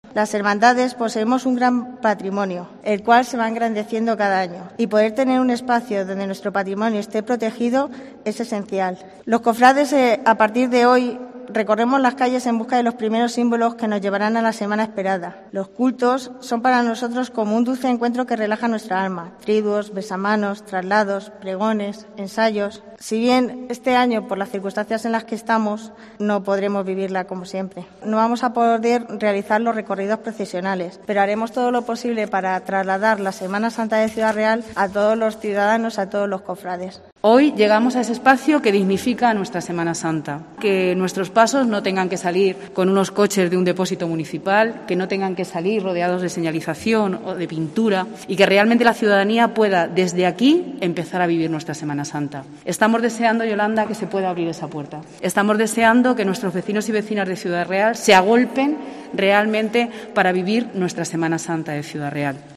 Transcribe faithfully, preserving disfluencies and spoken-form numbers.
Las hermandades poseemos un gran patrimonio, el cual se va engrandeciendo cada año, y poder tener un espacio donde nuestro patrimonio esté protegido es esencial. Los cofrades, eh, a partir de hoy, recorremos las calles en busca de los primeros símbolos que nos llevarán a la semana esperada. Los cultos son para nosotros como un dulce encuentro que relaja nuestra alma. Triduos, besamanos, traslados, pregones, ensayos. Si bien este año, por las circunstancias en las que estamos, no podremos vivirla como siempre. No vamos a poder realizar los recorridos procesionales, pero haremos todo lo posible para trasladar la Semana Santa de Ciudad Real a todos los ciudadanos, a todos los cofrades. Hoy llegamos a ese espacio que dignifica nuestra Semana Santa. Que nuestros pasos no tengan que salir con unos coches de un depósito municipal, que no tengan que salir rodeados de señalización o de pintura y que realmente la ciudadanía pueda desde aquí empezar a vivir nuestra Semana Santa. Estamos deseando, Yolanda, que se pueda abrir esa puerta. Estamos deseando que nuestros vecinos y vecinas de Ciudad Real se agolpen realmente para vivir nuestra Semana Santa de Ciudad Real.